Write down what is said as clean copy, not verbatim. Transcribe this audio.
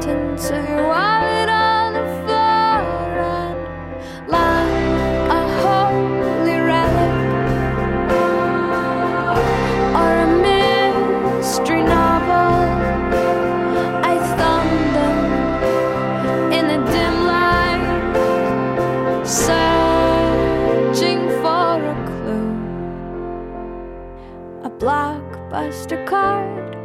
sentence of your wallet on the floor, and like a holy relic or a mystery novel, I thumbed them in the dim light, searching for a clue. A blockbuster card